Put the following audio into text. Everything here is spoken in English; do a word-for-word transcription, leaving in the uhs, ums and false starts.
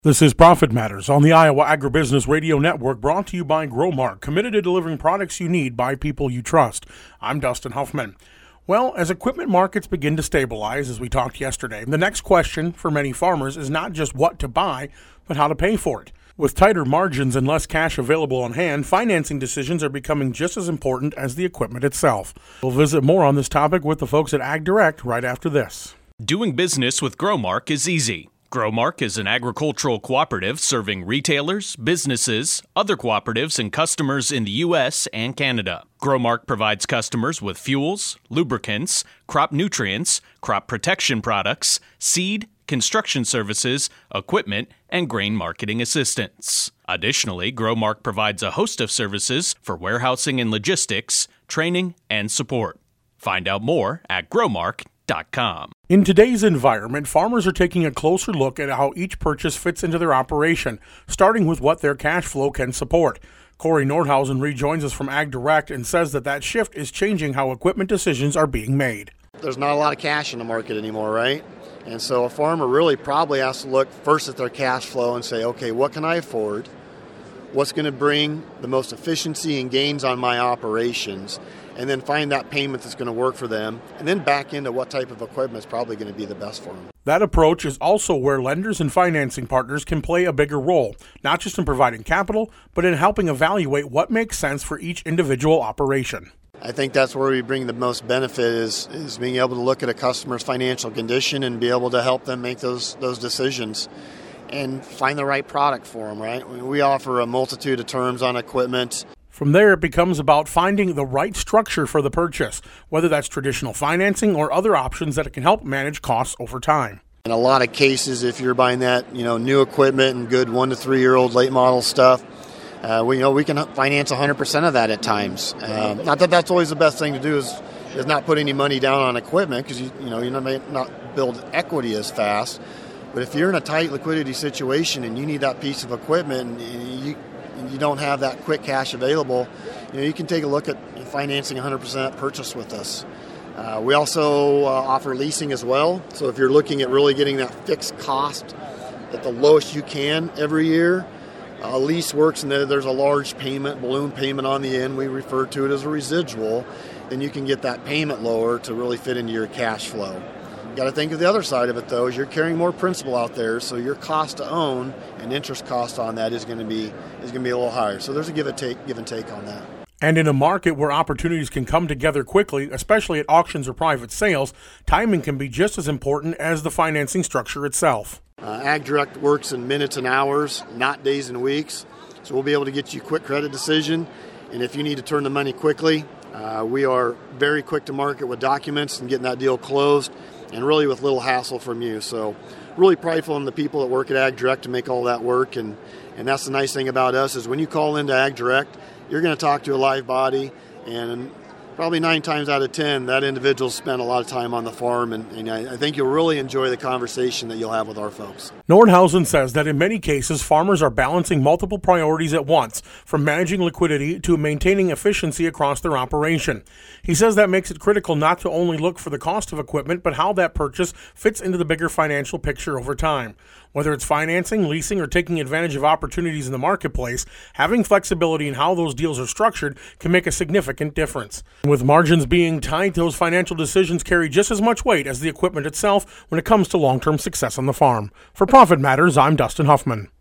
This is Profit Matters on the Iowa Agribusiness Radio Network, brought to you by Growmark, committed to delivering products you need by people you trust. I'm Dustin Huffman. Well, as equipment markets begin to stabilize, as we talked yesterday, the next question for many farmers is not just what to buy, but how to pay for it. With tighter margins and less cash available on hand, financing decisions are becoming just as important as the equipment itself. We'll visit more on this topic with the folks at AgDirect right after this. Doing business with Growmark is easy. Growmark is an agricultural cooperative serving retailers, businesses, other cooperatives, and customers in the U S and Canada. Growmark provides customers with fuels, lubricants, crop nutrients, crop protection products, seed, construction services, equipment, and grain marketing assistance. Additionally, Growmark provides a host of services for warehousing and logistics, training, and support. Find out more at growmark dot com. In today's environment, farmers are taking a closer look at how each purchase fits into their operation, starting with what their cash flow can support. Corey Nordhausen rejoins us from AgDirect and says that that shift is changing how equipment decisions are being made. There's not a lot of cash in the market anymore, right? And so a farmer really probably has to look first at their cash flow and say, okay, what can I afford? What's going to bring the most efficiency and gains on my operations? And then find that payment that's going to work for them, and then back into what type of equipment is probably going to be the best for them. That approach is also where lenders and financing partners can play a bigger role, not just in providing capital, but in helping evaluate what makes sense for each individual operation. I think that's where we bring the most benefit is, is being able to look at a customer's financial condition and be able to help them make those those decisions and find the right product for them, right? We offer a multitude of terms on equipment. From there, it becomes about finding the right structure for the purchase, whether that's traditional financing or other options that can help manage costs over time. In a lot of cases, if you're buying that, you know, new equipment and good one to three year old late model stuff, uh, we you know we can finance one hundred percent of that at times. Um, not that that's always the best thing to do is is not put any money down on equipment because you you know you may not build equity as fast. But if you're in a tight liquidity situation and you need that piece of equipment and you you don't have that quick cash available, you know, you can take a look at financing one hundred percent purchase with us. Uh, we also uh, offer leasing as well. So if you're looking at really getting that fixed cost at the lowest you can every year, a lease works and there's a large payment, balloon payment on the end. We refer to it as a residual. Then you can get that payment lower to really fit into your cash flow. You got to think of the other side of it, though, is you're carrying more principal out there, so your cost to own and interest cost on that is going to be is going to be a little higher. So there's a give and take, give and take on that. And in a market where opportunities can come together quickly, especially at auctions or private sales, timing can be just as important as the financing structure itself. Uh, AgDirect works in minutes and hours, not days and weeks. So we'll be able to get you a quick credit decision. And if you need to turn the money quickly, uh, we are very quick to market with documents and getting that deal closed, and really with little hassle from you. So really prideful in the people that work at AgDirect to make all that work. And, and that's the nice thing about us is when you call into AgDirect, you're going to talk to a live body, and probably nine times out of ten, that individual spent a lot of time on the farm, and, and I, I think you'll really enjoy the conversation that you'll have with our folks. Nordhausen says that in many cases, farmers are balancing multiple priorities at once, from managing liquidity to maintaining efficiency across their operation. He says that makes it critical not to only look for the cost of equipment, but how that purchase fits into the bigger financial picture over time. Whether it's financing, leasing, or taking advantage of opportunities in the marketplace, having flexibility in how those deals are structured can make a significant difference. With margins being tight, those financial decisions carry just as much weight as the equipment itself when it comes to long-term success on the farm. For Profit Matters, I'm Dustin Huffman.